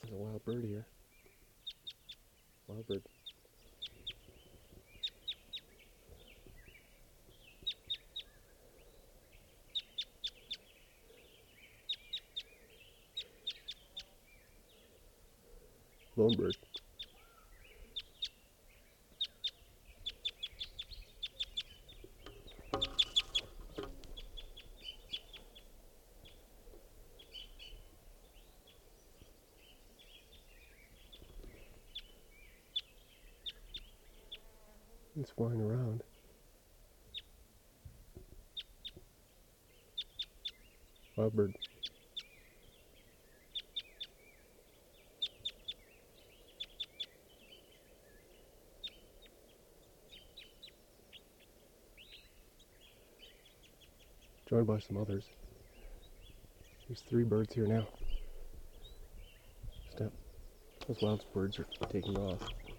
There's a wild bird here. Wild bird. Lone bird. It's flying around. Wild bird. Joined by some others. There's 3 birds here now. Step. Those wild birds are taking off.